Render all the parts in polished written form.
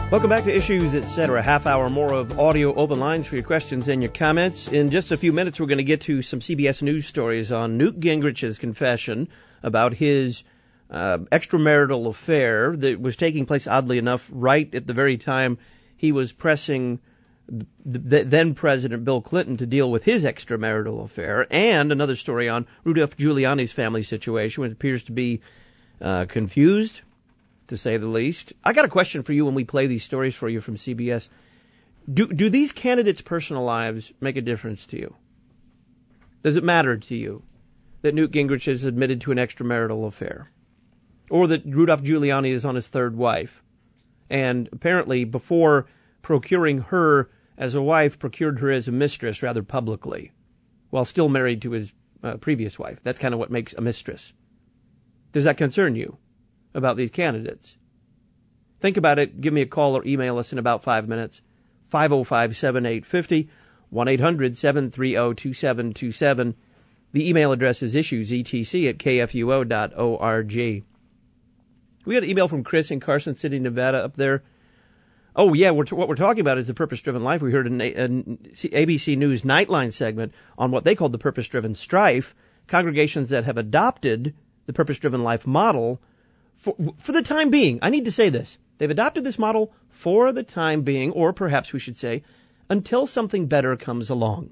Welcome back to Issues, Etc. Half hour more of audio open lines for your questions and your comments. In just a few minutes, we're going to get to some CBS News stories on Newt Gingrich's confession about his extramarital affair that was taking place, oddly enough, right at the very time he was pressing the then President Bill Clinton to deal with his extramarital affair, and another story on Rudolph Giuliani's family situation, which appears to be confused, to say the least. I got a question for you when we play these stories for you from CBS. Do these candidates' personal lives make a difference to you? Does it matter to you that Newt Gingrich has admitted to an extramarital affair? Or that Rudolph Giuliani is on his third wife? And apparently, before procuring her as a wife, procured her as a mistress rather publicly, while still married to his previous wife. That's kind of what makes a mistress. Does that concern you about these candidates? Think about it. Give me a call or email us in about 5 minutes. 505-7850, 1-800-730-2727. The email address is issuesetc@kfuo.org. We got an email from Chris in Carson City, Nevada up there. Oh, yeah, what we're talking about is the purpose-driven life. We heard an ABC News Nightline segment on what they called the purpose-driven strife, congregations that have adopted the purpose-driven life model for the time being. I need to say this. They've adopted this model for the time being, or perhaps we should say, until something better comes along.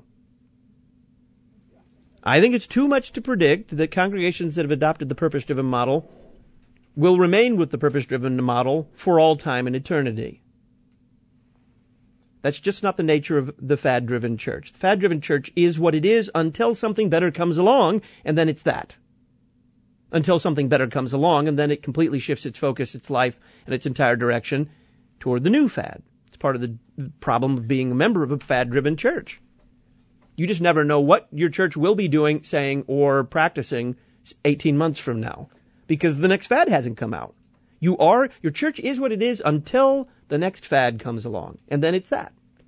I think it's too much to predict that congregations that have adopted the purpose-driven model will remain with the purpose-driven model for all time and eternity. That's just not the nature of the fad-driven church. The fad-driven church is what it is until something better comes along, and then it's that. Until something better comes along, and then it completely shifts its focus, its life, and its entire direction toward the new fad. It's part of the problem of being a member of a fad-driven church. You just never know what your church will be doing, saying, or practicing 18 months from now, because the next fad hasn't come out. Your church is what it is until the next fad comes along, and then it's that.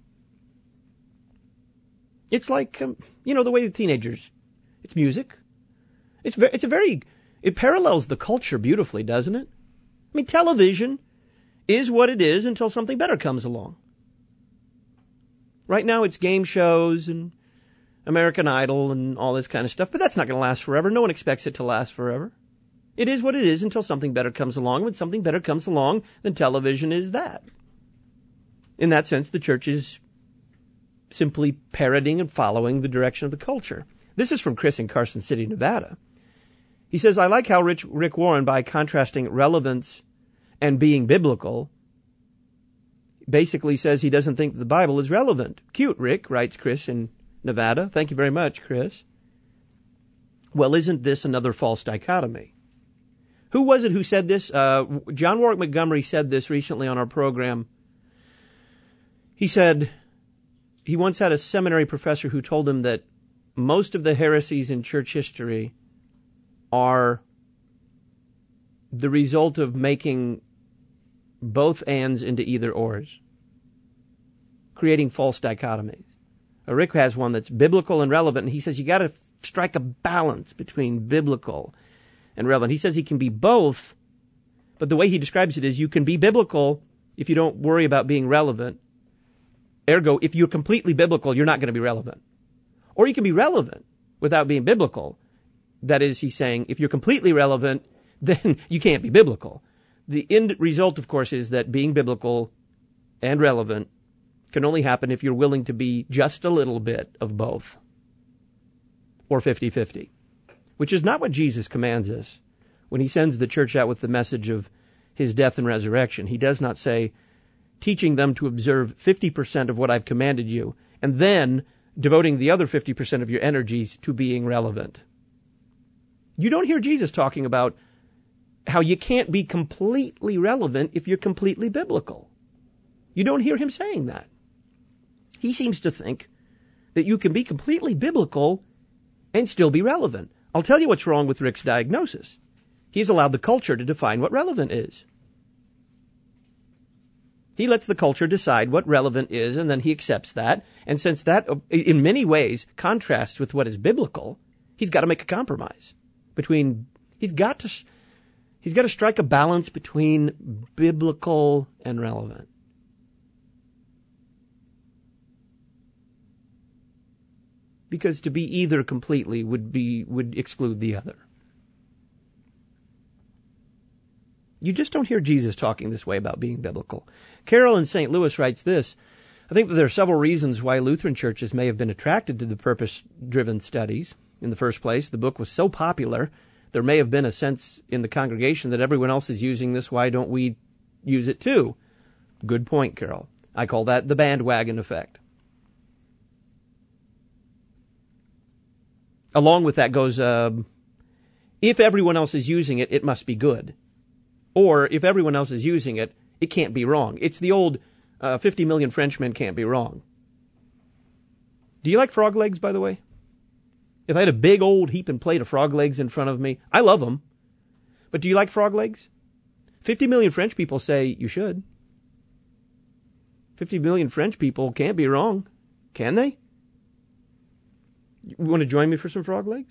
It's like, the way the teenagers, it's music. It parallels the culture beautifully, doesn't it? I mean, television is what it is until something better comes along. Right now it's game shows and American Idol and all this kind of stuff, but that's not going to last forever. No one expects it to last forever. It is what it is until something better comes along. When something better comes along, then television is that. In that sense, the church is simply parroting and following the direction of the culture. This is from Chris in Carson City, Nevada. He says, I like how Rick Warren, by contrasting relevance and being biblical, basically says he doesn't think the Bible is relevant. Cute, Rick, writes Chris in Nevada. Thank you very much, Chris. Well, isn't this another false dichotomy? Who was it who said this? John Warwick Montgomery said this recently on our program. He said he once had a seminary professor who told him that most of the heresies in church history are the result of making both ands into either ors, creating false dichotomies. Rick has one that's biblical and relevant, and he says you got to strike a balance between biblical and relevant. He says he can be both, but the way he describes it is you can be biblical if you don't worry about being relevant. Ergo, if you're completely biblical, you're not going to be relevant. Or you can be relevant without being biblical. That is, he's saying, if you're completely relevant, then you can't be biblical. The end result, of course, is that being biblical and relevant can only happen if you're willing to be just a little bit of both. Or 50-50. Which is not what Jesus commands us when he sends the church out with the message of his death and resurrection. He does not say, teaching them to observe 50% of what I've commanded you, and then devoting the other 50% of your energies to being relevant. You don't hear Jesus talking about how you can't be completely relevant if you're completely biblical. You don't hear him saying that. He seems to think that you can be completely biblical and still be relevant. I'll tell you what's wrong with Rick's diagnosis. He's allowed the culture to define what relevant is. He lets the culture decide what relevant is, and then he accepts that. And since that, in many ways, contrasts with what is biblical, he's got to make a compromise between. He's got to strike a balance between biblical and relevant. because to be either completely would exclude the other. You just don't hear Jesus talking this way about being biblical. Carol in St. Louis writes this: I think that there are several reasons why Lutheran churches may have been attracted to the purpose-driven studies. In the first place, the book was so popular, there may have been a sense in the congregation that everyone else is using this, why don't we use it too? Good point, Carol. I call that the bandwagon effect. Along with that goes, if everyone else is using it, it must be good. Or if everyone else is using it, it can't be wrong. It's the old 50 million Frenchmen can't be wrong. Do you like frog legs, by the way? If I had a big old heaping plate of frog legs in front of me, I love them. But do you like frog legs? 50 million French people say you should. 50 million French people can't be wrong, can they? You want to join me for some frog legs?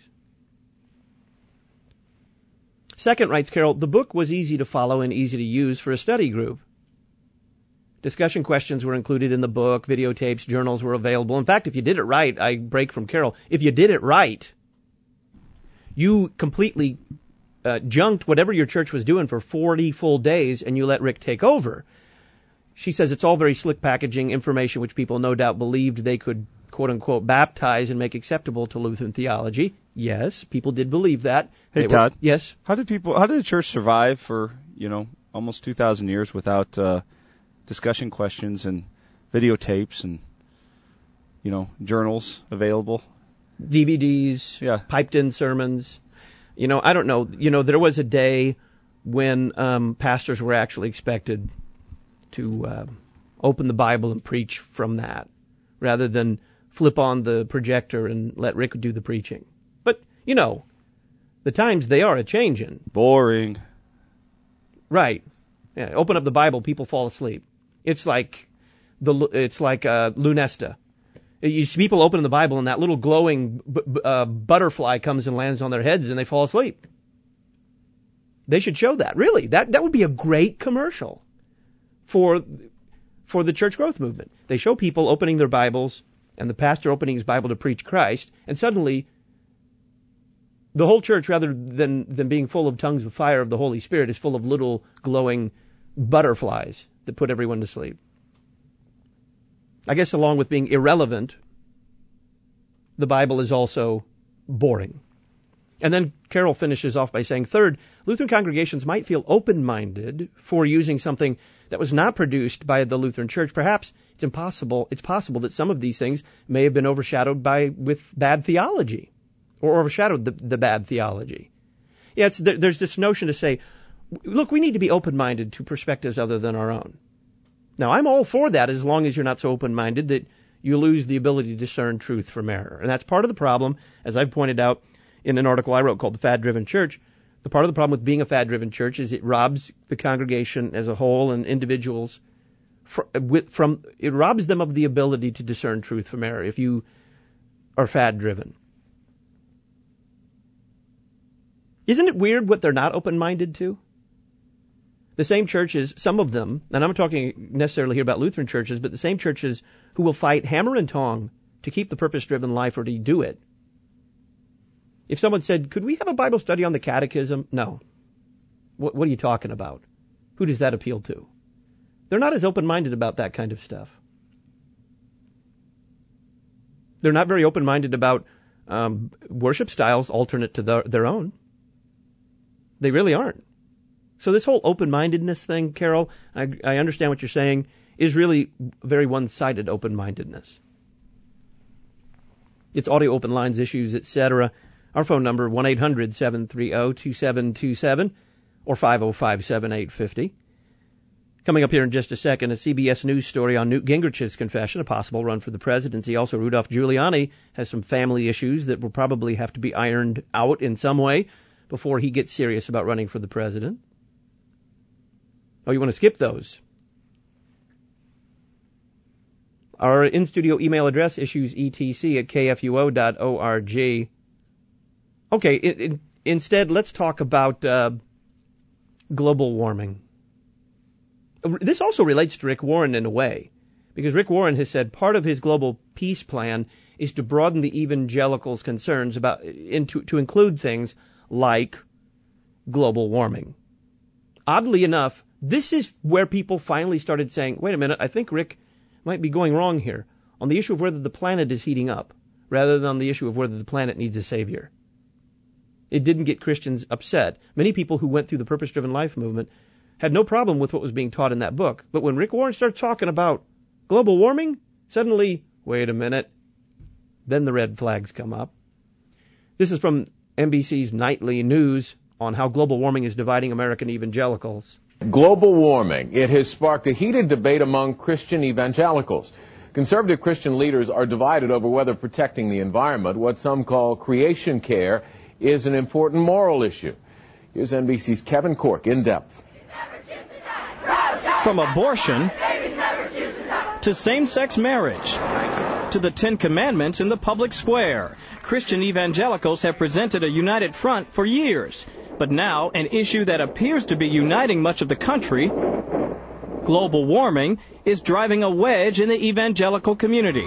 Second, writes Carol, the book was easy to follow and easy to use for a study group. Discussion questions were included in the book, videotapes, journals were available. In fact, if you did it right, I break from Carol, if you did it right, you completely junked whatever your church was doing for 40 full days and you let Rick take over. She says it's all very slick packaging, information which people no doubt believed they could, quote-unquote, baptize and make acceptable to Lutheran theology. Yes, people did believe that. Hey, Todd. Yes? How did the church survive for, almost 2,000 years without discussion questions and videotapes and, journals available? DVDs, yeah. Piped-in sermons. I don't know. There was a day when pastors were actually expected to open the Bible and preach from that, rather than flip on the projector and let Rick do the preaching. But, the times, they are a-changin'. Boring. Right. Yeah, open up the Bible, people fall asleep. It's like Lunesta. You see people open the Bible and that little glowing butterfly comes and lands on their heads and they fall asleep. They should show that. Really, that would be a great commercial for the church growth movement. They show people opening their Bibles and the pastor opening his Bible to preach Christ, and suddenly the whole church, rather than being full of tongues of fire of the Holy Spirit, is full of little glowing butterflies that put everyone to sleep. I guess along with being irrelevant, the Bible is also boring. And then Carol finishes off by saying, third, Lutheran congregations might feel open-minded for using something that was not produced by the Lutheran Church. Perhaps it's possible that some of these things may have been overshadowed with bad theology, or overshadowed the bad theology. Yeah, there's this notion to say, look, we need to be open-minded to perspectives other than our own. Now, I'm all for that as long as you're not so open-minded that you lose the ability to discern truth from error. And that's part of the problem, as I've pointed out in an article I wrote called The Fad-Driven Church. The part of the problem with being a fad-driven church is it robs the congregation as a whole and individuals it robs them of the ability to discern truth from error if you are fad-driven. Isn't it weird what they're not open-minded to? The same churches, some of them, and I'm not talking necessarily here about Lutheran churches, but the same churches who will fight hammer and tong to keep the purpose-driven life or to do it. If someone said, could we have a Bible study on the catechism? No. What are you talking about? Who does that appeal to? They're not as open-minded about that kind of stuff. They're not very open-minded about worship styles alternate to their own. They really aren't. So this whole open-mindedness thing, Carol, I understand what you're saying, is really very one-sided open-mindedness. It's audio open lines, issues, etc. Our phone number, 1-800-730-2727 or 505-7850. Coming up here in just a second, a CBS News story on Newt Gingrich's confession, a possible run for the presidency. Also, Rudolph Giuliani has some family issues that will probably have to be ironed out in some way before he gets serious about running for the president. Oh, you want to skip those? Our in-studio email address, issuesetc@kfuo.org. Okay, instead, let's talk about global warming. This also relates to Rick Warren in a way, because Rick Warren has said part of his global peace plan is to broaden the evangelicals' concerns to include things like global warming. Oddly enough, this is where people finally started saying, wait a minute, I think Rick might be going wrong here on the issue of whether the planet is heating up, rather than on the issue of whether the planet needs a savior. It didn't get Christians upset. Many people who went through the Purpose-Driven Life movement had no problem with what was being taught in that book. But when Rick Warren started talking about global warming, suddenly, wait a minute, then the red flags come up. This is from NBC's Nightly News on how global warming is dividing American evangelicals. Global warming. It has sparked a heated debate among Christian evangelicals. Conservative Christian leaders are divided over whether protecting the environment, what some call creation care, is an important moral issue. Here's NBC's Kevin Corke in depth. From abortion to same-sex marriage to the Ten Commandments in the public square, Christian evangelicals have presented a united front for years. But now, an issue that appears to be uniting much of the country, global warming, is driving a wedge in the evangelical community.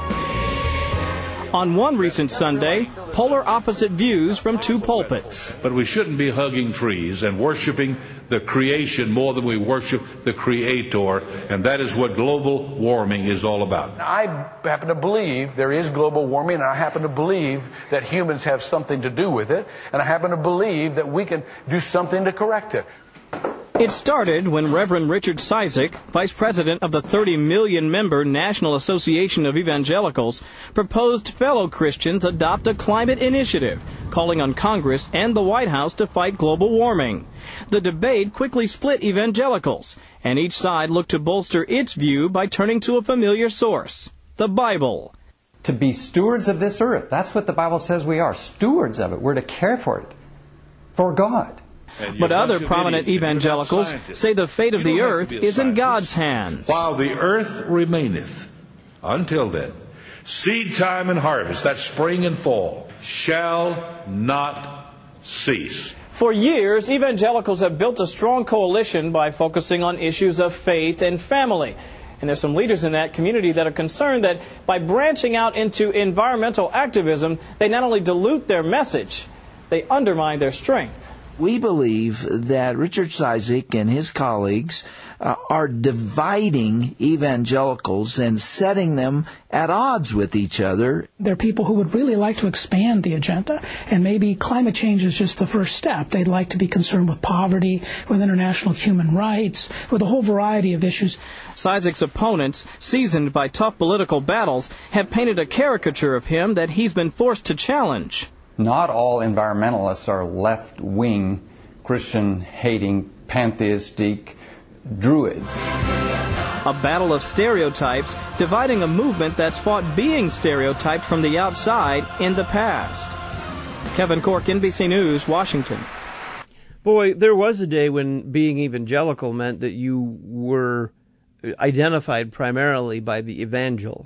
On one recent Sunday, polar opposite views from two pulpits. But we shouldn't be hugging trees and worshiping the creation more than we worship the Creator, and that is what global warming is all about. I happen to believe there is global warming, and I happen to believe that humans have something to do with it, and I happen to believe that we can do something to correct it. It started when Reverend Richard Cizik, vice president of the 30 million-member National Association of Evangelicals, proposed fellow Christians adopt a climate initiative, calling on Congress and the White House to fight global warming. The debate quickly split evangelicals, and each side looked to bolster its view by turning to a familiar source, the Bible. To be stewards of this earth, that's what the Bible says we are, stewards of it. We're to care for it, for God. But other prominent evangelicals say the fate of the earth is in God's hands. While the earth remaineth, until then, seed time and harvest, that spring and fall, shall not cease. For years, evangelicals have built a strong coalition by focusing on issues of faith and family. And there's some leaders in that community that are concerned that by branching out into environmental activism, they not only dilute their message, they undermine their strength. We believe that Richard Cizik and his colleagues are dividing evangelicals and setting them at odds with each other. There are people who would really like to expand the agenda, and maybe climate change is just the first step. They'd like to be concerned with poverty, with international human rights, with a whole variety of issues. Cizik's opponents, seasoned by tough political battles, have painted a caricature of him that he's been forced to challenge. Not all environmentalists are left-wing, Christian-hating, pantheistic druids. A battle of stereotypes dividing a movement that's fought being stereotyped from the outside in the past. Kevin Corke, NBC News, Washington. Boy, there was a day when being evangelical meant that you were identified primarily by the evangel,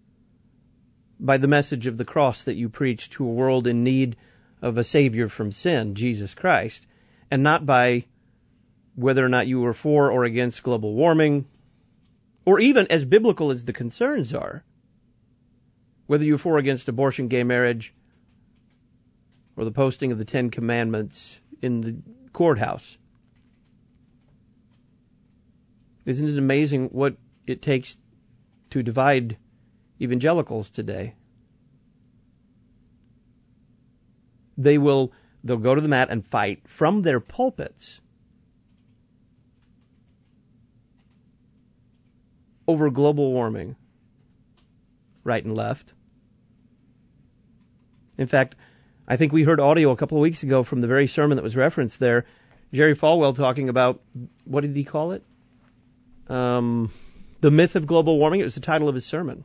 by the message of the cross that you preach to a world in need of a Savior from sin, Jesus Christ, and not by whether or not you were for or against global warming, or even as biblical as the concerns are, whether you're for or against abortion, gay marriage, or the posting of the Ten Commandments in the courthouse. Isn't it amazing what it takes to divide evangelicals today? They'll go to the mat and fight from their pulpits over global warming, right and left. In fact, I think we heard audio a couple of weeks ago from the very sermon that was referenced there, Jerry Falwell talking about, what did he call it? The myth of global warming. It was the title of his sermon.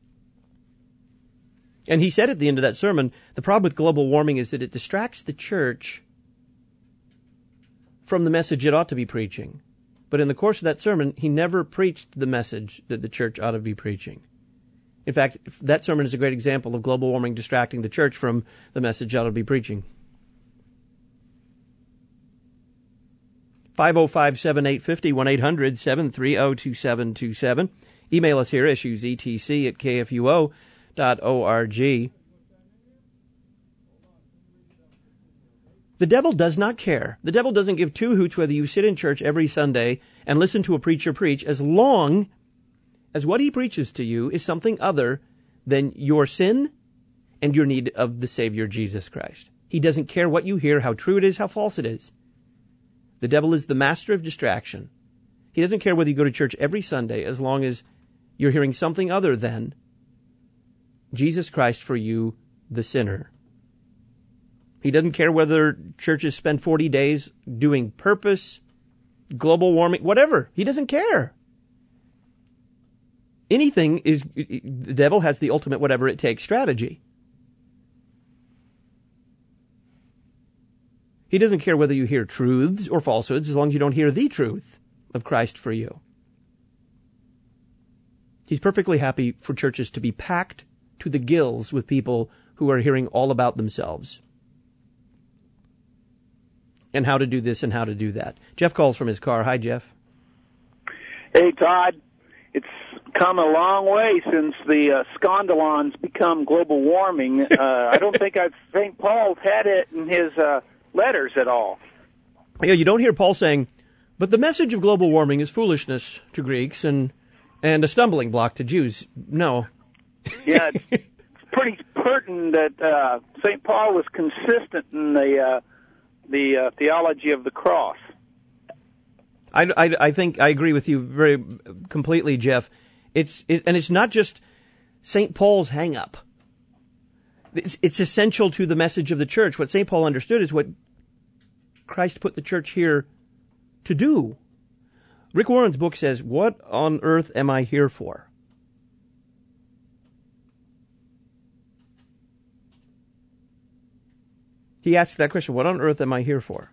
And he said at the end of that sermon, the problem with global warming is that it distracts the church from the message it ought to be preaching. But in the course of that sermon, he never preached the message that the church ought to be preaching. In fact, that sermon is a great example of global warming distracting the church from the message it ought to be preaching. 505-7850, 1-800-730-2727. Email us here, issuesetc@kfuo.org. The devil does not care. The devil doesn't give two hoots whether you sit in church every Sunday and listen to a preacher preach, as long as what he preaches to you is something other than your sin and your need of the Savior Jesus Christ. He doesn't care what you hear, how true it is, how false it is. The devil is the master of distraction. He doesn't care whether you go to church every Sunday, as long as you're hearing something other than Jesus Christ for you, the sinner. He doesn't care whether churches spend 40 days doing purpose, global warming, whatever. He doesn't care. Anything is, the devil has the ultimate whatever it takes strategy. He doesn't care whether you hear truths or falsehoods, as long as you don't hear the truth of Christ for you. He's perfectly happy for churches to be packed to the gills with people who are hearing all about themselves and how to do this and how to do that. Jeff calls from his car. Hi, Jeff. Hey, Todd. It's come a long way since the scandalons become global warming. I don't think St. Paul's had it in his letters at all. Yeah, you don't hear Paul saying, but the message of global warming is foolishness to Greeks and a stumbling block to Jews. No. Yeah, it's pretty pertinent that St. Paul was consistent in the theology of the cross. I think I agree with you very completely, Jeff. And it's not just St. Paul's hang-up. It's essential to the message of the church. What St. Paul understood is what Christ put the church here to do. Rick Warren's book says, "What on earth am I here for?" He asks that question, what on earth am I here for?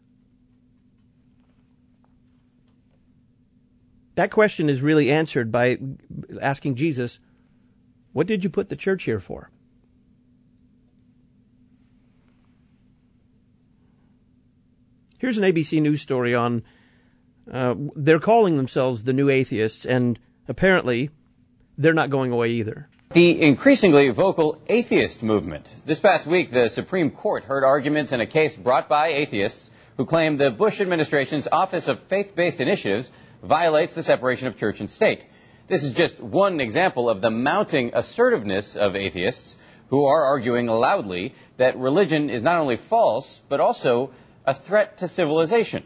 That question is really answered by asking Jesus, what did you put the church here for? Here's an ABC News story on, they're calling themselves the New Atheists, and apparently they're not going away either. The increasingly vocal atheist movement. This past week, the Supreme Court heard arguments in a case brought by atheists who claim the Bush administration's Office of Faith-Based Initiatives violates the separation of church and state. This is just one example of the mounting assertiveness of atheists who are arguing loudly that religion is not only false, but also a threat to civilization.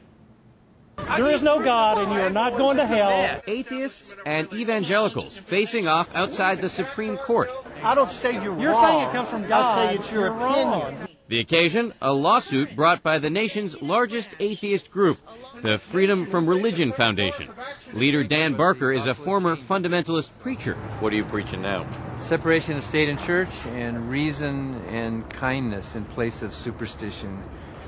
There is no God, and you are not going to hell. Atheists and evangelicals facing off outside the Supreme Court. I don't say you're wrong. You're saying it comes from God. I say it's your opinion. Wrong. The occasion, a lawsuit brought by the nation's largest atheist group, the Freedom from Religion Foundation. Leader Dan Barker is a former fundamentalist preacher. What are you preaching now? Separation of state and church, and reason and kindness in place of superstition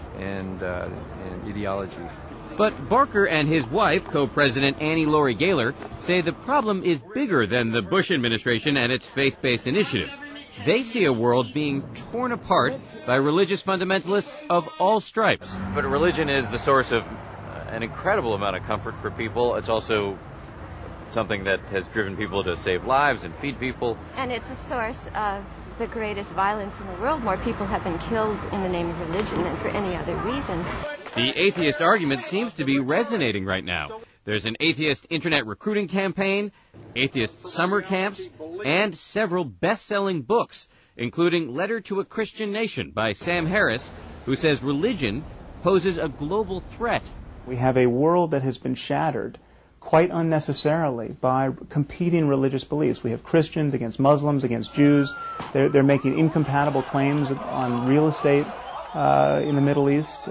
and ideologies. But Barker and his wife, co-president Annie Laurie Gaylor, say the problem is bigger than the Bush administration and its faith-based initiatives. They see a world being torn apart by religious fundamentalists of all stripes. But religion is the source of an incredible amount of comfort for people. It's also something that has driven people to save lives and feed people. And it's a source of the greatest violence in the world. More people have been killed in the name of religion than for any other reason. The atheist argument seems to be resonating right now. There's an atheist internet recruiting campaign, atheist summer camps, and several best-selling books, including Letter to a Christian Nation by Sam Harris, who says religion poses a global threat. We have a world that has been shattered quite unnecessarily by competing religious beliefs. We have Christians against Muslims, against Jews. They're making incompatible claims on real estate in the Middle East,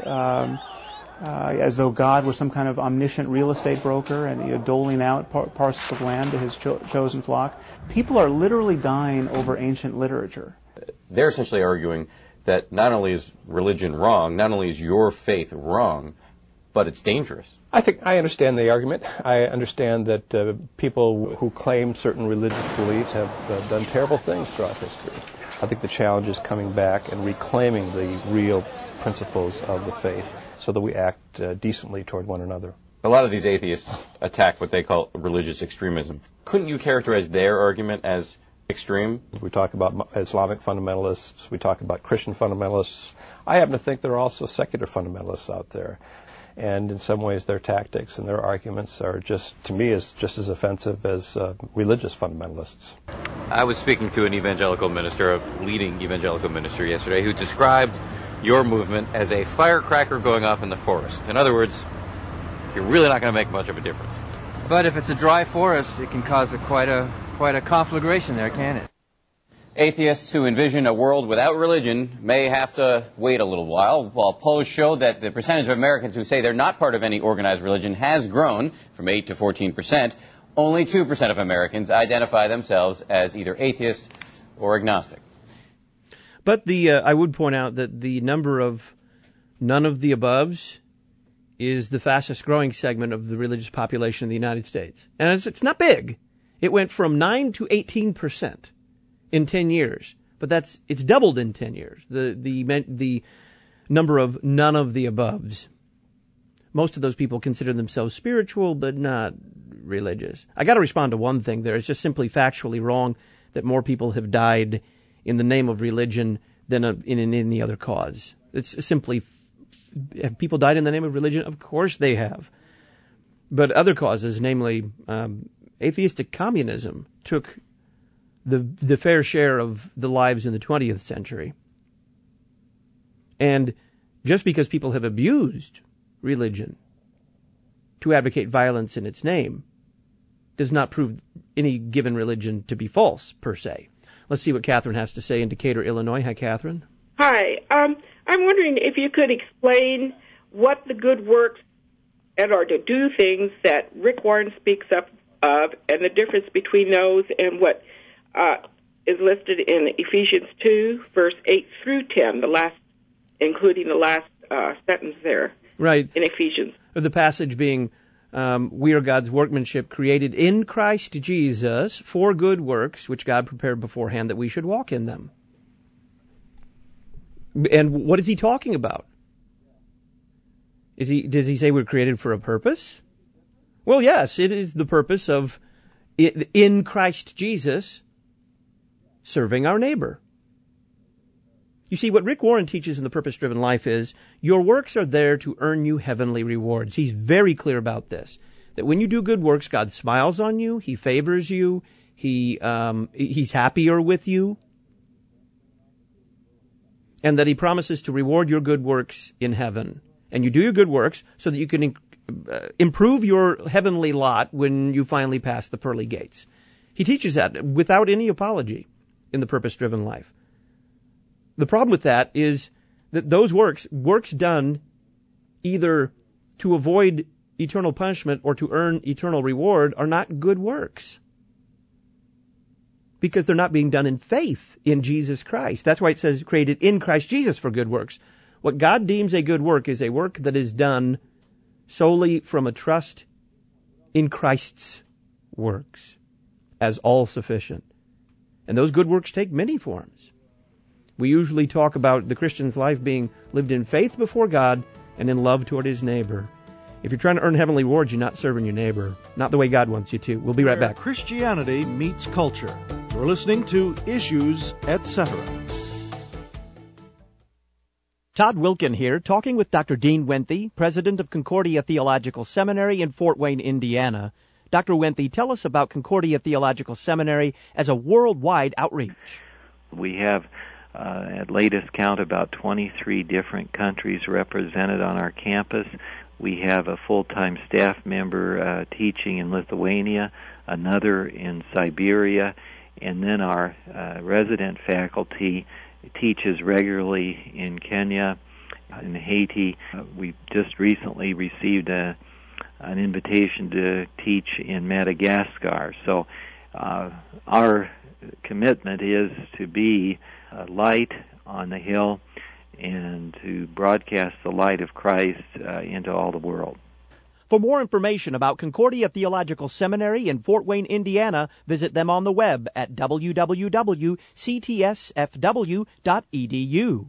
as though God were some kind of omniscient real estate broker and doling out parcels of land to his chosen flock. People are literally dying over ancient literature. They're essentially arguing that not only is religion wrong, not only is your faith wrong, but it's dangerous. I think I understand the argument. I understand that people who claim certain religious beliefs have done terrible things throughout history. I think the challenge is coming back and reclaiming the real principles of the faith so that we act decently toward one another. A lot of these atheists attack what they call religious extremism. Couldn't you characterize their argument as extreme? We talk about Islamic fundamentalists. We talk about Christian fundamentalists. I happen to think there are also secular fundamentalists out there. And in some ways, their tactics and their arguments are just, to me, just as offensive as religious fundamentalists. I was speaking to an evangelical minister, a leading evangelical minister yesterday, who described your movement as a firecracker going off in the forest. In other words, you're really not going to make much of a difference. But if it's a dry forest, it can cause quite a conflagration there, can it? Atheists who envision a world without religion may have to wait a little while polls show that the percentage of Americans who say they're not part of any organized religion has grown from 8 to 14%. Only 2% of Americans identify themselves as either atheist or agnostic. But I would point out that the number of none of the aboves is the fastest growing segment of the religious population in the United States. And it's not big. It went from 9 to 18%. In 10 years, but it's doubled in 10 years. The number of none of the aboves. Most of those people consider themselves spiritual, but not religious. I got to respond to one thing there. It's just simply factually wrong that more people have died in the name of religion than in any other cause. It's simply, have people died in the name of religion? Of course they have. But other causes, namely atheistic communism, took the fair share of the lives in the 20th century. And just because people have abused religion to advocate violence in its name does not prove any given religion to be false, per se. Let's see what Catherine has to say in Decatur, Illinois. Hi, Catherine. Hi. I'm wondering if you could explain what the good works and are to do things that Rick Warren speaks of and the difference between those and what is listed in Ephesians 2, verse 8 through 10, including the last sentence there. Right. In Ephesians. The passage being, we are God's workmanship created in Christ Jesus for good works, which God prepared beforehand that we should walk in them. And what is he talking about? Does he say we're created for a purpose? Well, yes, it is the purpose of, in Christ Jesus, serving our neighbor. You see, what Rick Warren teaches in The Purpose-Driven Life is your works are there to earn you heavenly rewards. He's very clear about this, that when you do good works, God smiles on you, he favors you, he's happier with you, and that he promises to reward your good works in heaven. And you do your good works so that you can improve your heavenly lot when you finally pass the pearly gates. He teaches that without any apology in The Purpose-Driven Life. The problem with that is that those works done either to avoid eternal punishment or to earn eternal reward, are not good works. Because they're not being done in faith in Jesus Christ. That's why it says created in Christ Jesus for good works. What God deems a good work is a work that is done solely from a trust in Christ's works as all sufficient. And those good works take many forms. We usually talk about the Christian's life being lived in faith before God and in love toward his neighbor. If you're trying to earn heavenly rewards, you're not serving your neighbor, not the way God wants you to. We'll be right back. Christianity meets culture. You're listening to Issues, Etc. Todd Wilkin here, talking with Dr. Dean Wenthy, president of Concordia Theological Seminary in Fort Wayne, Indiana. Dr. Wenthy, tell us about Concordia Theological Seminary as a worldwide outreach. We have, at latest count, about 23 different countries represented on our campus. We have a full-time staff member teaching in Lithuania, another in Siberia, and then our resident faculty teaches regularly in Kenya, in Haiti. We just recently received an invitation to teach in Madagascar. So our commitment is to be a light on the hill and to broadcast the light of Christ into all the world. For more information about Concordia Theological Seminary in Fort Wayne, Indiana, visit them on the web at www.ctsfw.edu.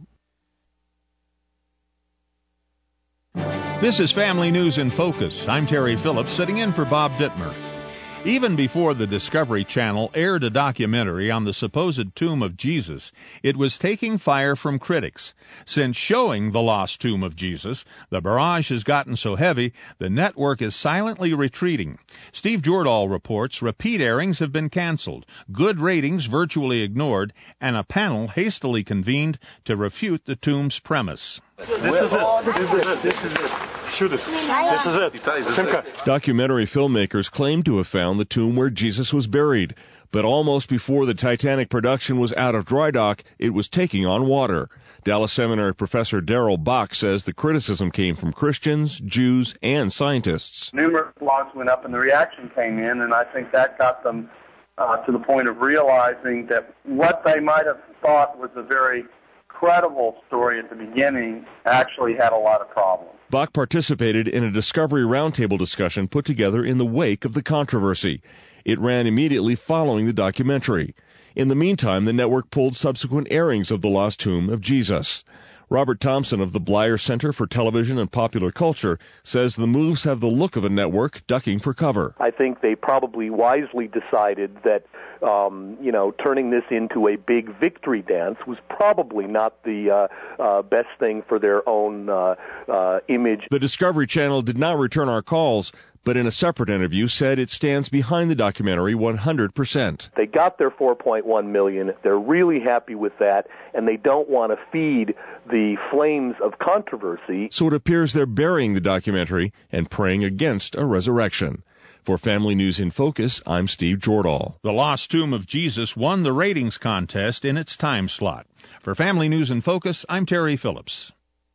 This is Family News in Focus. I'm Terry Phillips, sitting in for Bob Dittmer. Even before the Discovery Channel aired a documentary on the supposed tomb of Jesus, it was taking fire from critics. Since showing the lost tomb of Jesus, the barrage has gotten so heavy, the network is silently retreating. Steve Jordahl reports repeat airings have been canceled, good ratings virtually ignored, and a panel hastily convened to refute the tomb's premise. This is it. This is it. This is it. Shoot it. This is it. Simka. Documentary filmmakers claim to have found the tomb where Jesus was buried, but almost before the Titanic production was out of dry dock, it was taking on water. Dallas Seminary professor Darrell Bach says the criticism came from Christians, Jews, and scientists. Numerous blogs went up and the reaction came in, and I think that got them to the point of realizing that what they might have thought was a very credible story at the beginning actually had a lot of problems. Bach participated in a Discovery Roundtable discussion put together in the wake of the controversy. It ran immediately following the documentary. In the meantime, the network pulled subsequent airings of The Lost Tomb of Jesus. Robert Thompson of the Bleier Center for Television and Popular Culture says the moves have the look of a network ducking for cover. I think they probably wisely decided that, turning this into a big victory dance was probably not the best thing for their own image. The Discovery Channel did not return our calls, but in a separate interview said it stands behind the documentary 100%. They got their $4.1 million. They're really happy with that, and they don't want to feed the flames of controversy. So it appears they're burying the documentary and praying against a resurrection. For Family News in Focus, I'm Steve Jordahl. The Lost Tomb of Jesus won the ratings contest in its time slot. For Family News in Focus, I'm Terry Phillips.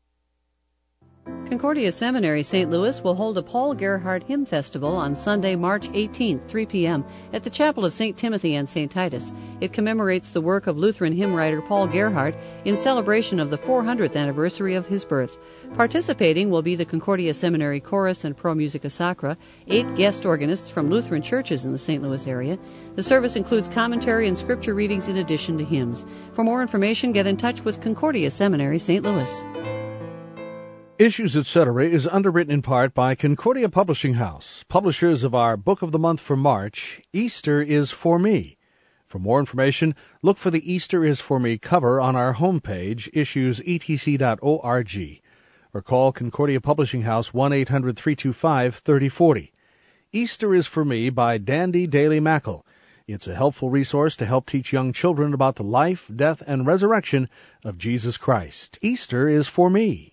Concordia Seminary St. Louis will hold a Paul Gerhardt Hymn Festival on Sunday, March 18th, 3 p.m. at the Chapel of St. Timothy and St. Titus. It commemorates the work of Lutheran hymn writer Paul Gerhardt in celebration of the 400th anniversary of his birth. Participating will be the Concordia Seminary Chorus and Pro Musica Sacra, 8 guest organists from Lutheran churches in the St. Louis area. The service includes commentary and scripture readings in addition to hymns. For more information, get in touch with Concordia Seminary St. Louis. Issues, Etc. is underwritten in part by Concordia Publishing House, publishers of our Book of the Month for March, Easter is for Me. For more information, look for the Easter is for Me cover on our homepage, issuesetc.org, or call Concordia Publishing House 1-800-325-3040. Easter is for Me by Dandy Daly Mackle. It's a helpful resource to help teach young children about the life, death, and resurrection of Jesus Christ. Easter is for Me.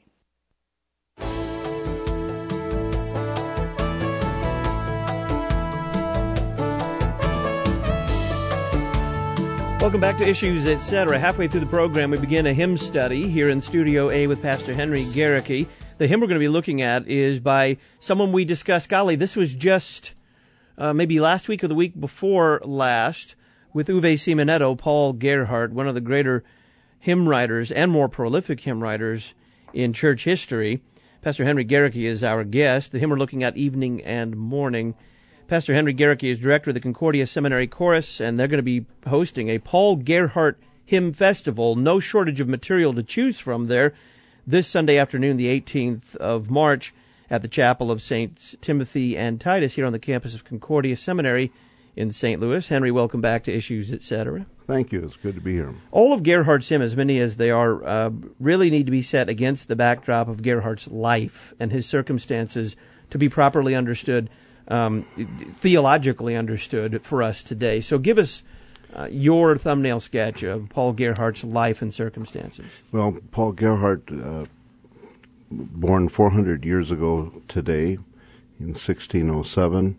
Welcome back to Issues, Etc. Halfway through the program, we begin a hymn study here in Studio A with Pastor Henry Garricky. The hymn we're going to be looking at is by someone we discussed, golly, this was just maybe last week or the week before last, with Uwe Simonetto, Paul Gerhardt, one of the greater hymn writers and more prolific hymn writers in church history. Pastor Henry Garricky is our guest. The hymn we're looking at, Evening and Morning. Pastor Henry Garricky is director of the Concordia Seminary Chorus, and they're going to be hosting a Paul Gerhardt Hymn Festival. No shortage of material to choose from there this Sunday afternoon, the 18th of March, at the Chapel of St. Timothy and Titus here on the campus of Concordia Seminary in St. Louis. Henry, welcome back to Issues, Etc. Thank you. It's good to be here. All of Gerhardt's hymns, as many as they are, really need to be set against the backdrop of Gerhardt's life and his circumstances to be properly understood, theologically understood for us today. So give us your thumbnail sketch of Paul Gerhardt's life and circumstances. Well, Paul Gerhardt, born 400 years ago today in 1607,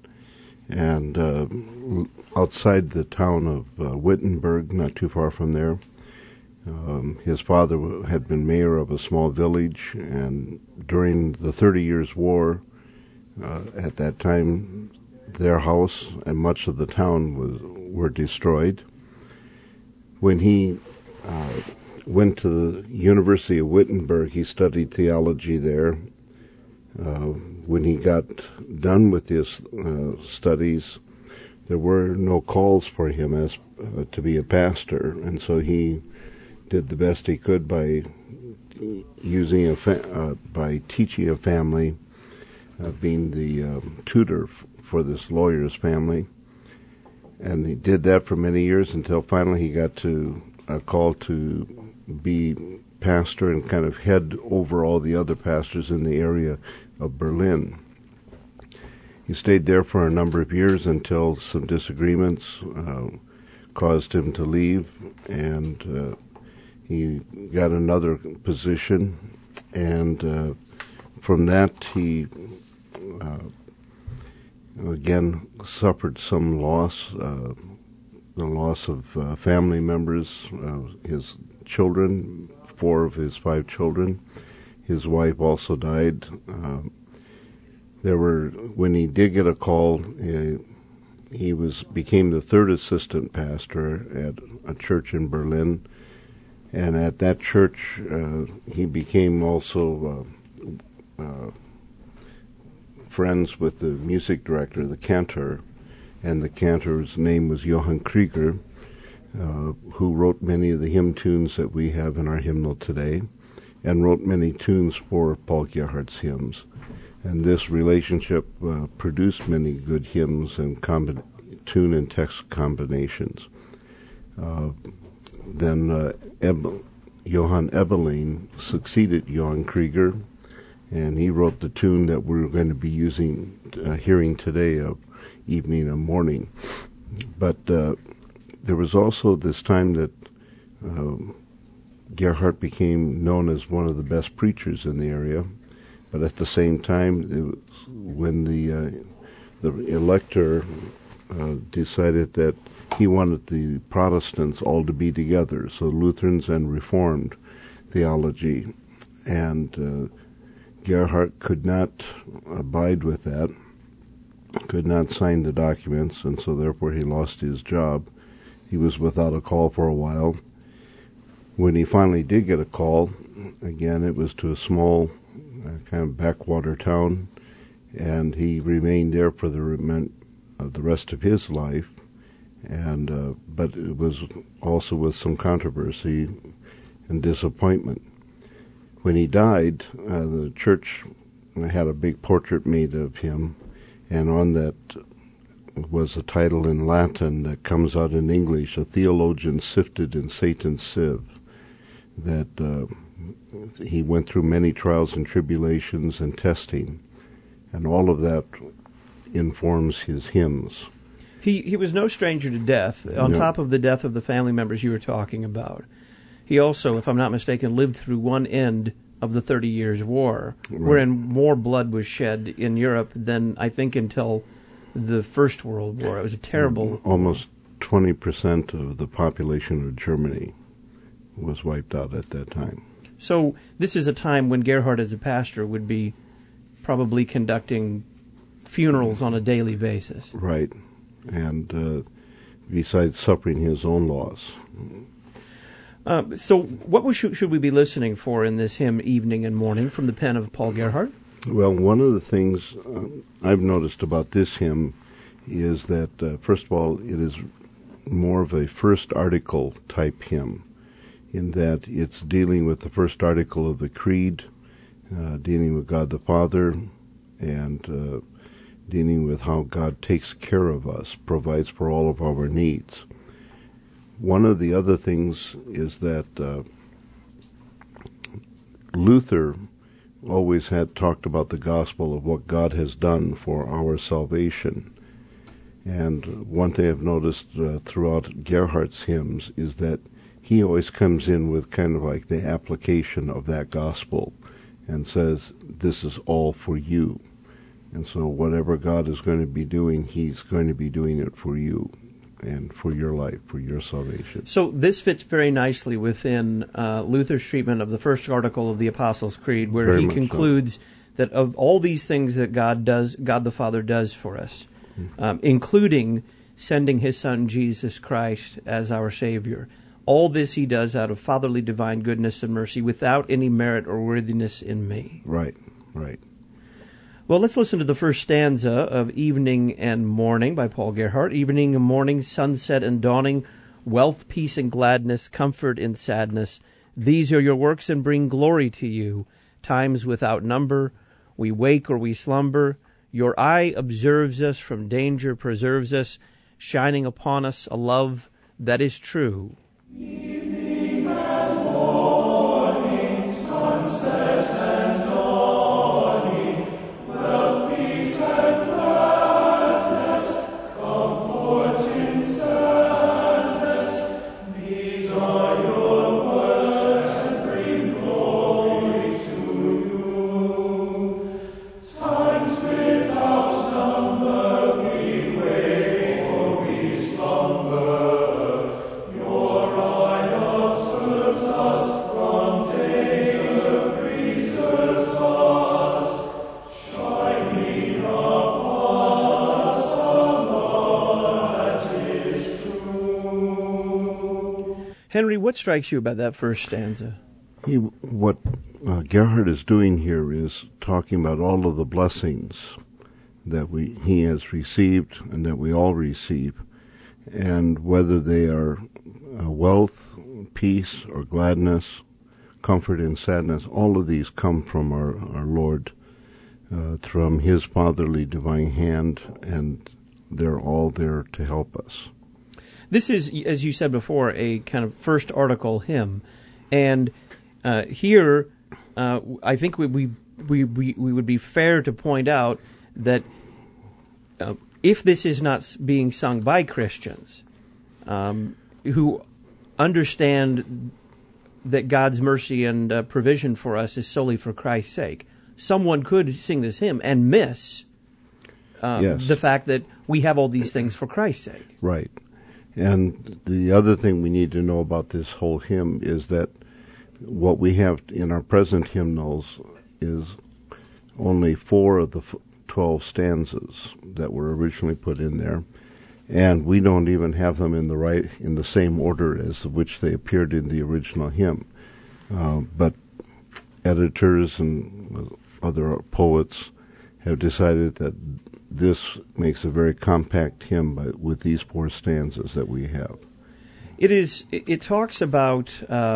and outside the town of Wittenberg, not too far from there. His father had been mayor of a small village, and during the 30 Years' War, at that time, their house and much of the town were destroyed. When he went to the University of Wittenberg, he studied theology there. When he got done with his studies, there were no calls for him as to be a pastor, and so he did the best he could by by teaching a family, being the tutor for this lawyer's family. And he did that for many years until finally he got to a call to be pastor and kind of head over all the other pastors in the area of Berlin. He stayed there for a number of years until some disagreements caused him to leave, and he got another position, and from that he again suffered some loss, the loss of family members, his children, 4 of his 5 children. His wife also died. When he did get a call, he became the 3rd assistant pastor at a church in Berlin, and at that church he became also friends with the music director, the cantor, and the cantor's name was Johann Krieger, who wrote many of the hymn tunes that we have in our hymnal today, and wrote many tunes for Paul Gerhardt's hymns. And this relationship produced many good hymns and tune and text combinations. Then Johann Ebeling succeeded Johann Krieger, and he wrote the tune that we're going to be hearing today of Evening and Morning. But there was also this time that Gerhardt became known as one of the best preachers in the area. But at the same time, when the elector decided that he wanted the Protestants all to be together, so Lutherans and Reformed theology, and Gerhardt could not abide with that, could not sign the documents, and so therefore he lost his job. He was without a call for a while. When he finally did get a call, again, it was to a small kind of backwater town, and he remained there for the rest of his life. And but it was also with some controversy and disappointment. When he died, the church had a big portrait made of him, and on that was a title in Latin that comes out in English, "A Theologian Sifted in Satan's Sieve," that he went through many trials and tribulations and testing, and all of that informs his hymns. He was no stranger to death. On top of the death of the family members you were talking about, he also, if I'm not mistaken, lived through one end of the 30 Years' War, wherein more blood was shed in Europe than I think until the First World War. It was a terrible... Almost 20% of the population of Germany was wiped out at that time. So this is a time when Gerhardt as a pastor would be probably conducting funerals on a daily basis. Right. And besides suffering his own loss. So what should we be listening for in this hymn, Evening and Morning, from the pen of Paul Gerhardt? Well, one of the things I've noticed about this hymn is that, first of all, it is more of a first article type hymn, in that it's dealing with the first article of the Creed, dealing with God the Father, and dealing with how God takes care of us, provides for all of our needs. One of the other things is that Luther always had talked about the gospel of what God has done for our salvation. And one thing I've noticed throughout Gerhardt's hymns is that he always comes in with kind of like the application of that gospel and says, this is all for you. And so whatever God is going to be doing, he's going to be doing it for you and for your life, for your salvation. So this fits very nicely within Luther's treatment of the first article of the Apostles' Creed, where he concludes that of all these things that God the Father does for us, including sending his Son Jesus Christ as our Savior, all this he does out of fatherly divine goodness and mercy without any merit or worthiness in me. Right, right. Well, let's listen to the first stanza of Evening and Morning by Paul Gerhardt. Evening and morning, sunset and dawning, wealth, peace, and gladness, comfort and sadness. These are your works and bring glory to you. Times without number, we wake or we slumber. Your eye observes us, from danger preserves us. shining upon us a love that is true. Evening and morning, sunset and dawning, wealth, peace, and gladness, comfort in sadness. These are your words and bring glory to you. Times without number we wake or we slumber. Henry, what strikes you about that first stanza? What Gerhard is doing here is talking about all of the blessings that he has received and that we all receive, and whether they are wealth, peace, or gladness, comfort and sadness, all of these come from our Lord, from His fatherly divine hand, and they're all there to help us. This is, as you said before, a kind of first article hymn, and here I think we would be fair to point out that if this is not being sung by Christians who understand that God's mercy and provision for us is solely for Christ's sake, someone could sing this hymn and miss the fact that we have all these things for Christ's sake. Right. And the other thing we need to know about this whole hymn is that what we have in our present hymnals is only 4 of the 12 stanzas that were originally put in there, and we don't even have them in the same order as which they appeared in the original hymn. But editors and other poets have decided that this makes a very compact hymn with these 4 stanzas that we have. It talks about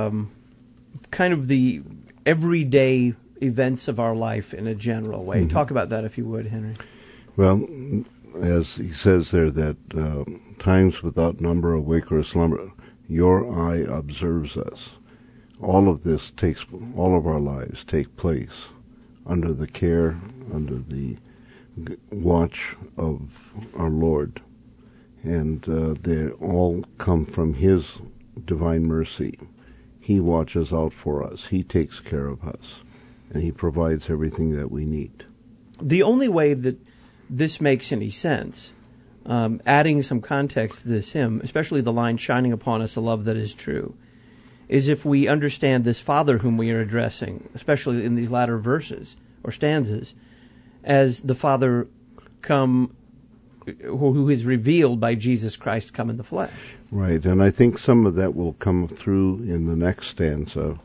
kind of the everyday events of our life in a general way. Mm-hmm. Talk about that, if you would, Henry. Well, as he says there, that times without number awake or slumber, your eye observes us. All of this all of our lives take place under the care, under the watch of our Lord, and they all come from His divine mercy. He watches out for us. He takes care of us, and He provides everything that we need. The only way that this makes any sense, adding some context to this hymn, especially the line, shining upon us a love that is true, is if we understand this Father whom we are addressing, especially in these latter verses or stanzas, as the Father who is revealed by Jesus Christ come in the flesh. Right, and I think some of that will come through in the next stanza.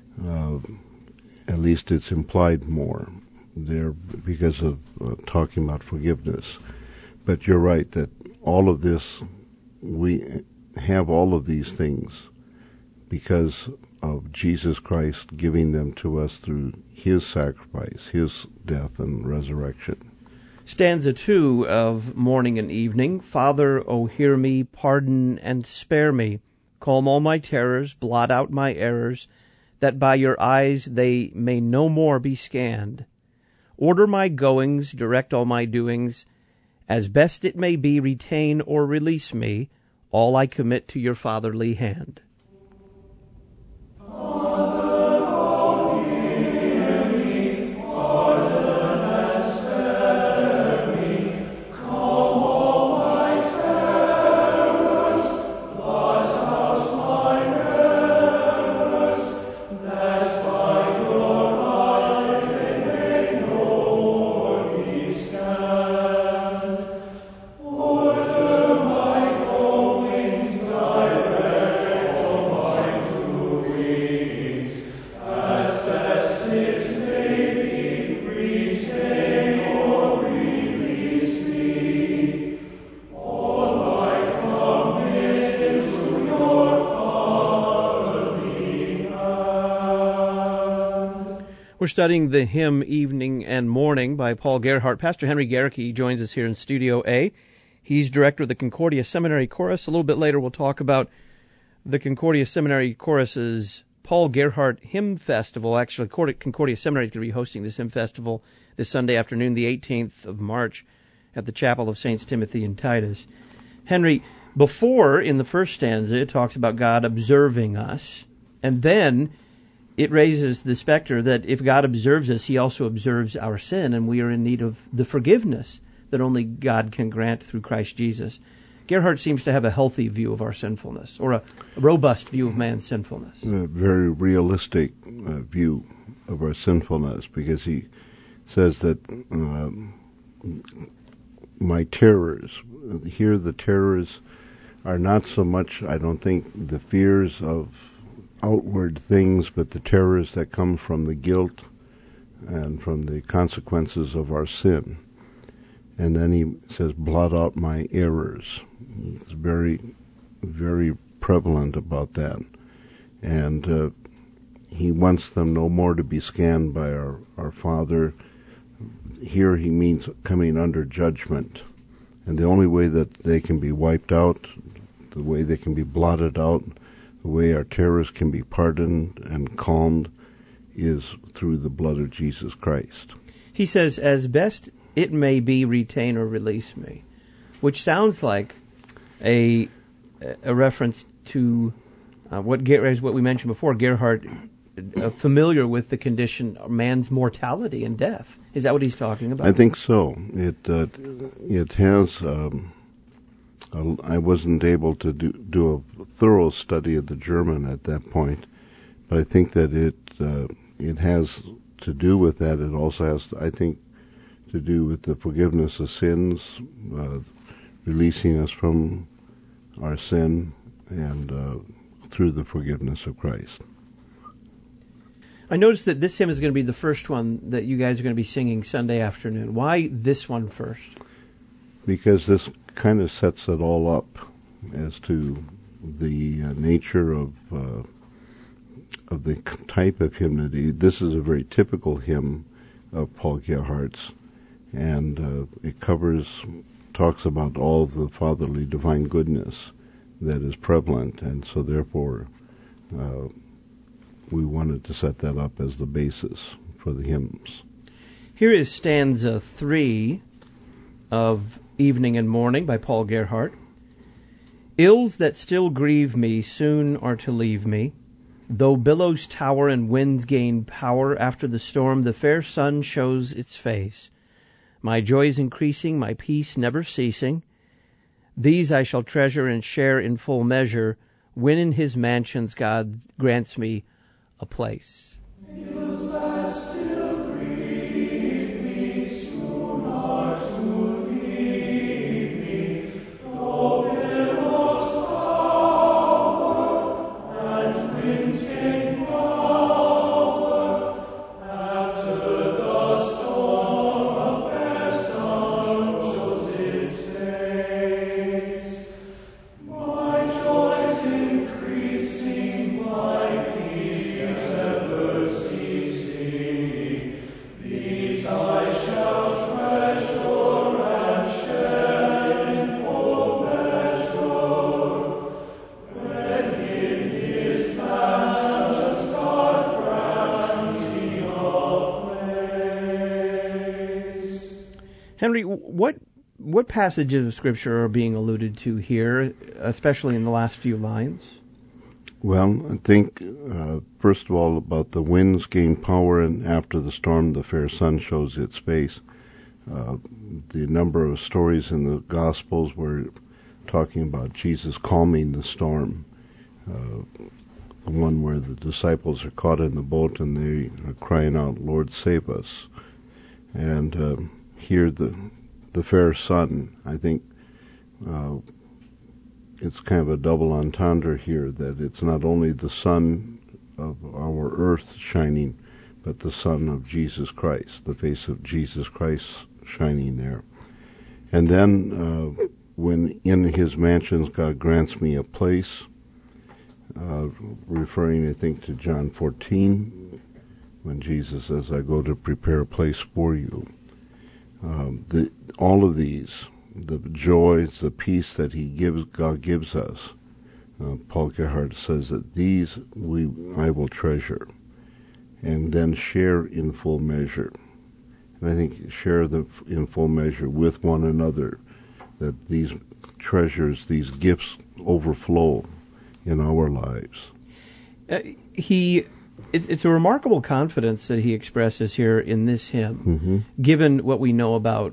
At least it's implied more there because of talking about forgiveness. But you're right that all of this, we have all of these things because of Jesus Christ giving them to us through His sacrifice, His death and resurrection. Stanza 2 of Morning and Evening. Father, O hear me, pardon and spare me. Calm all my terrors, blot out my errors, that by your eyes they may no more be scanned. Order my goings, direct all my doings. As best it may be, retain or release me. All I commit to your fatherly hand. We're studying the hymn Evening and Morning by Paul Gerhardt. Pastor Henry Gehrke joins us here in Studio A. He's director of the Concordia Seminary Chorus. A little bit later, we'll talk about the Concordia Seminary Chorus's Paul Gerhardt Hymn Festival. Actually, Concordia Seminary is going to be hosting this hymn festival this Sunday afternoon, the 18th of March, at the Chapel of Saints Timothy and Titus. Henry, before, in the first stanza, it talks about God observing us, and then it raises the specter that if God observes us, he also observes our sin, and we are in need of the forgiveness that only God can grant through Christ Jesus. Gerhardt seems to have a healthy view of our sinfulness, or a robust view of man's sinfulness. A very realistic view of our sinfulness, because he says that my terrors, here the terrors are not so much, I don't think, the fears of outward things, but the terrors that come from the guilt and from the consequences of our sin. And then he says, blot out my errors. He's very, very prevalent about that. And he wants them no more to be scanned by our Father. Here he means coming under judgment. And the only way that they can be wiped out, the way they can be blotted out, the way our terrors can be pardoned and calmed, is through the blood of Jesus Christ. He says, as best it may be, retain or release me, which sounds like a reference to what we mentioned before, Gerhardt, familiar with the condition of man's mortality and death. Is that what he's talking about? I think so. It has. I wasn't able to do a thorough study of the German at that point, but I think that it has to do with that. It also has, I think, to do with the forgiveness of sins, releasing us from our sin, and through the forgiveness of Christ. I noticed that this hymn is going to be the first one that you guys are going to be singing Sunday afternoon. Why this one first? Because this kind of sets it all up as to the nature of the type of hymnody. This is a very typical hymn of Paul Gerhardt's, and it talks about all the fatherly divine goodness that is prevalent, and so therefore we wanted to set that up as the basis for the hymns. Here is stanza 3 of Evening and Morning by Paul Gerhardt. Ills that still grieve me soon are to leave me. Though billows tower and winds gain power, after the storm the fair sun shows its face. My joys increasing, my peace never ceasing. These I shall treasure and share in full measure, when in his mansions God grants me a place. Ills that still grieve me soon are to leave me, though billows tower and winds gain power, after the storm a fair sun shows its face. My joys increasing, my peace never ceasing, these I shall treasure and share in full measure, when in his mansions God grants me a place. Henry, what passages of Scripture are being alluded to here, especially in the last few lines? Well, I think, first of all, about the winds gain power, and after the storm the fair sun shows its face. The number of stories in the Gospels were talking about Jesus calming the storm. The one where the disciples are caught in the boat and they are crying out, Lord, save us. And here the fair sun, I think it's kind of a double entendre here, that it's not only the sun of our earth shining, but the sun of Jesus Christ, the face of Jesus Christ shining there. And then when in his mansions God grants me a place, referring, I think, to John 14, when Jesus says, I go to prepare a place for you. All of these, the joys, the peace that God gives us. Paul Gerhardt says that these I will treasure, and then share in full measure. And I think share in full measure with one another, that these treasures, these gifts overflow in our lives. It's a remarkable confidence that he expresses here in this hymn, given what we know about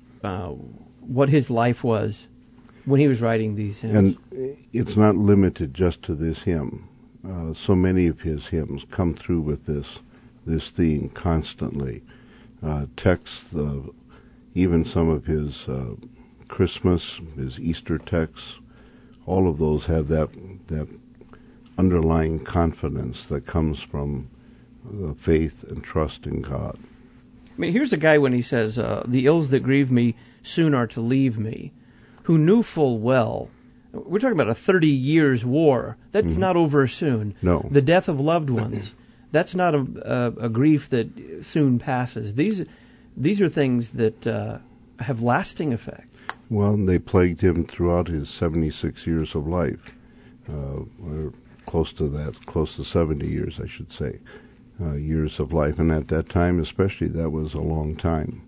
what his life was when he was writing these hymns. And it's not limited just to this hymn. So many of his hymns come through with this theme constantly. Texts, even some of his Christmas, his Easter texts, all of those have that underlying confidence that comes from faith and trust in God. I mean, here's a guy when he says, the ills that grieve me soon are to leave me, who knew full well, we're talking about a 30 years war. That's not over soon. No. The death of loved ones, that's not a grief that soon passes. These are things that have lasting effect. Well, they plagued him throughout his 76 years of life. Or close to 70 years, I should say, years of life. And at that time, especially, that was a long time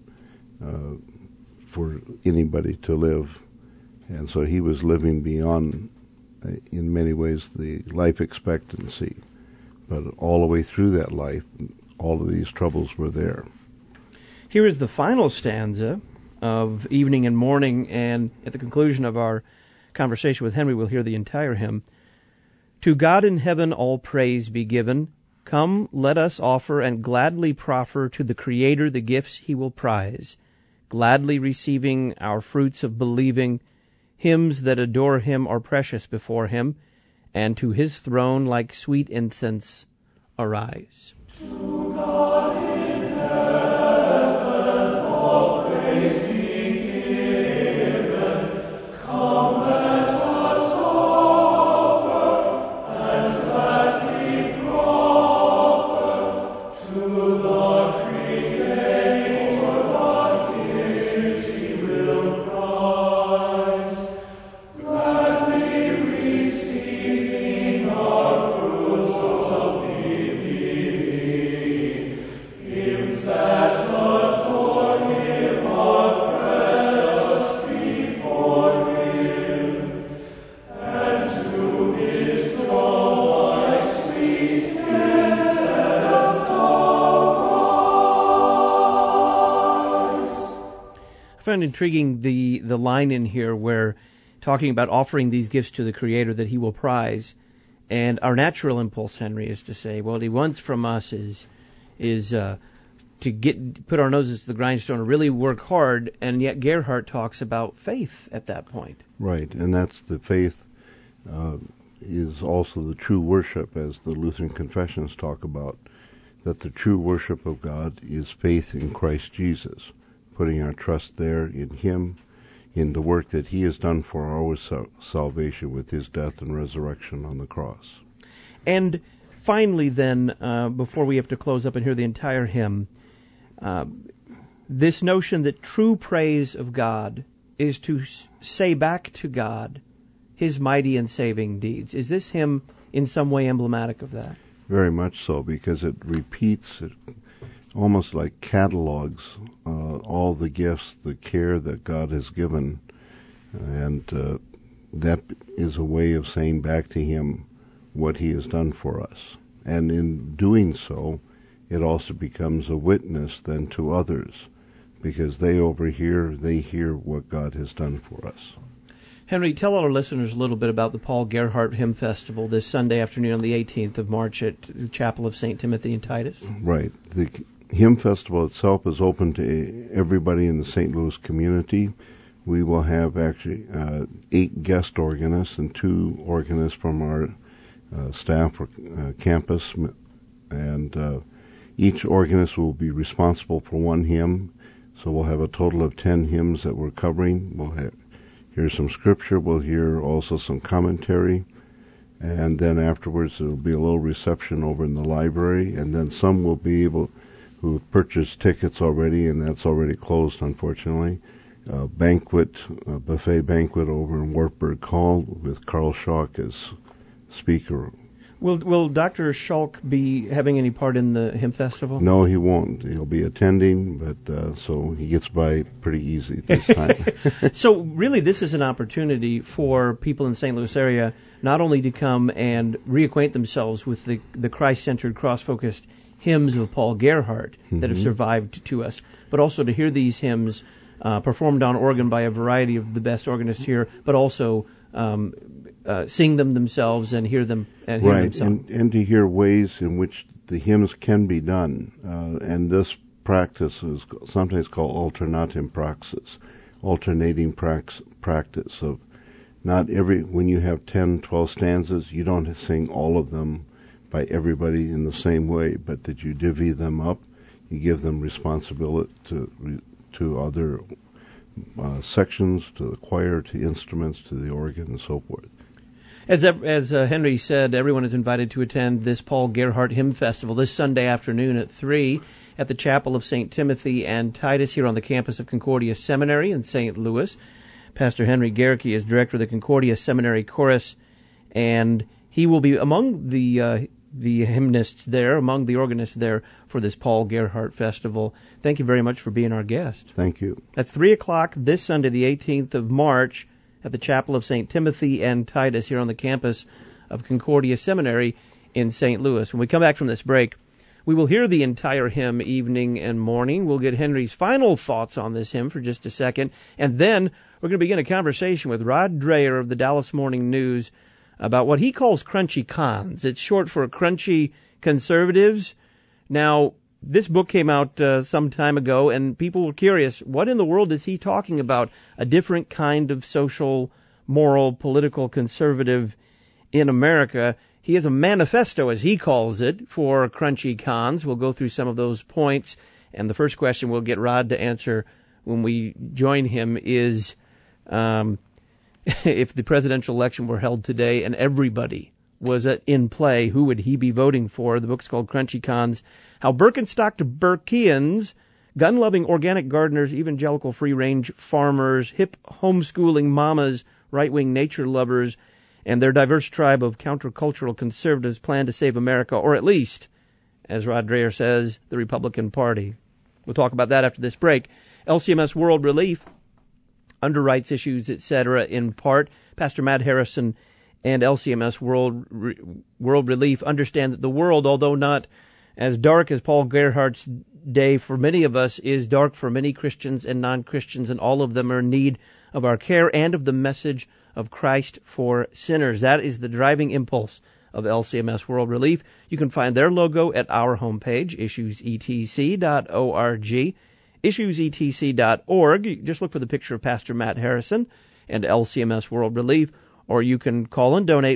for anybody to live. And so he was living beyond, in many ways, the life expectancy. But all the way through that life, all of these troubles were there. Here is the final stanza of Evening and Morning, and at the conclusion of our conversation with Henry, we'll hear the entire hymn. To God in heaven all praise be given. Come, let us offer and gladly proffer to the Creator the gifts he will prize, gladly receiving our fruits of believing. Hymns that adore him are precious before him, and to his throne like sweet incense arise. To God in heaven all praise be given. Come, let us offer and gladly proffer to the Creator the gifts he will prize, gladly receiving our fruits of believing. Hymns that adore him are precious before him, and to his throne like sweet incense arise. I found intriguing the line in here where talking about offering these gifts to the Creator that he will prize, and our natural impulse, Henry, is to say, well, what he wants from us is to put our noses to the grindstone and really work hard, and yet Gerhardt talks about faith at that point. Right, and that's the faith is also the true worship, as the Lutheran confessions talk about, that the true worship of God is faith in Christ Jesus, putting our trust there in him, in the work that he has done for our salvation with his death and resurrection on the cross. And finally then, before we have to close up and hear the entire hymn, this notion that true praise of God is to say back to God his mighty and saving deeds. Is this hymn in some way emblematic of that? Very much so, because it repeats, it almost like catalogs all the gifts, the care that God has given, and that is a way of saying back to him what he has done for us. And in doing so, it also becomes a witness then to others, because they hear what God has done for us. Henry, tell our listeners a little bit about the Paul Gerhardt Hymn Festival this Sunday afternoon on the 18th of March at the Chapel of St. Timothy and Titus. Right. The Hymn Festival itself is open to everybody in the St. Louis community. We will have actually 8 guest organists and 2 organists from our staff or campus, and each organist will be responsible for one hymn. So we'll have a total of 10 hymns that we're covering. We'll hear some scripture. We'll hear also some commentary. And then afterwards there will be a little reception over in the library. And then some will be able, who have purchased tickets already, and that's already closed, unfortunately. buffet banquet over in Wartburg Hall with Carl Schalk as speaker. Will Dr. Schalk be having any part in the hymn festival? No, he won't. He'll be attending, but so he gets by pretty easy this time. So really, this is an opportunity for people in the St. Louis area not only to come and reacquaint themselves with the Christ-centered, cross-focused hymns of Paul Gerhardt that have survived to us, but also to hear these hymns performed on organ by a variety of the best organists here, but also sing them themselves and hear them right, and to hear ways in which the hymns can be done. And this practice is sometimes called alternatim praxis, alternating practice of not when you have 10, 12 stanzas, you don't sing all of them by everybody in the same way, but that you divvy them up, you give them responsibility to other sections, to the choir, to instruments, to the organ, and so forth. As Henry said, everyone is invited to attend this Paul Gerhardt Hymn Festival this Sunday afternoon at 3 at the Chapel of St. Timothy and Titus here on the campus of Concordia Seminary in St. Louis. Pastor Henry Gehrke is director of the Concordia Seminary Chorus, and he will be among the hymnists there, among the organists there for this Paul Gerhardt Festival. Thank you very much for being our guest. Thank you. That's 3 o'clock this Sunday, the 18th of March, at the Chapel of St. Timothy and Titus here on the campus of Concordia Seminary in St. Louis. When we come back from this break, we will hear the entire hymn evening and morning. We'll get Henry's final thoughts on this hymn for just a second, and then we're going to begin a conversation with Rod Dreher of the Dallas Morning News about what he calls crunchy cons. It's short for crunchy conservatives. Now, this book came out some time ago, and people were curious, what in the world is he talking about? A different kind of social, moral, political conservative in America. He has a manifesto, as he calls it, for crunchy cons. We'll go through some of those points, and the first question we'll get Rod to answer when we join him is, if the presidential election were held today and everybody was in play, who would he be voting for? The book's called Crunchy Cons. How Birkenstock to Burkeans, gun-loving organic gardeners, evangelical free-range farmers, hip homeschooling mamas, right-wing nature lovers, and their diverse tribe of countercultural conservatives plan to save America, or at least, as Rod Dreher says, the Republican Party. We'll talk about that after this break. LCMS World Relief underwrites issues, etc., in part. Pastor Matt Harrison and LCMS World Relief understand that the world, although not as dark as Paul Gerhardt's day for many of us, is dark for many Christians and non-Christians, and all of them are in need of our care and of the message of Christ for sinners. That is the driving impulse of LCMS World Relief. You can find their logo at our homepage, issuesetc.org. issuesetc.org. Just look for the picture of Pastor Matt Harrison and LCMS World Relief, or you can call and donate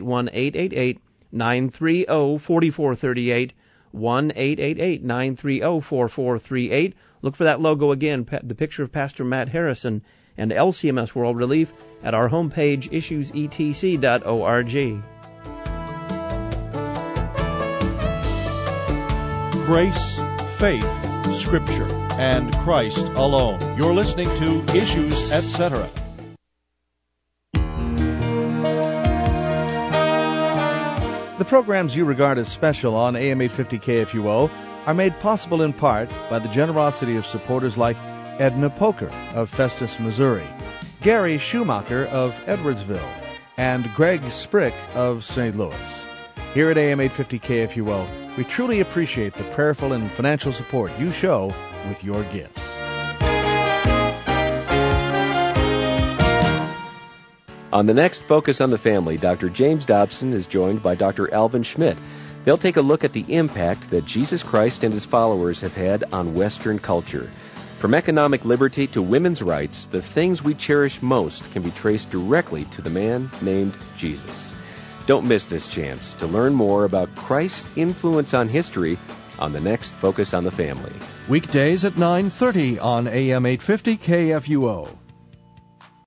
1-888-930-4438, 1-888-930-4438. Look for that logo again, the picture of Pastor Matt Harrison and LCMS World Relief at our homepage, issuesetc.org. Grace, faith, Scripture, and Christ alone. You're listening to Issues, Etc. The programs you regard as special on AM 850 KFUO are made possible in part by the generosity of supporters like Edna Poker of Festus, Missouri, Gary Schumacher of Edwardsville, and Greg Sprick of St. Louis. Here at AM 850 KFUO, we truly appreciate the prayerful and financial support you show with your gifts. On the next Focus on the Family, Dr. James Dobson is joined by Dr. Alvin Schmidt. They'll take a look at the impact that Jesus Christ and his followers have had on Western culture. From economic liberty to women's rights, the things we cherish most can be traced directly to the man named Jesus. Don't miss this chance to learn more about Christ's influence on history on the next Focus on the Family. Weekdays at 9:30 on AM 850 KFUO.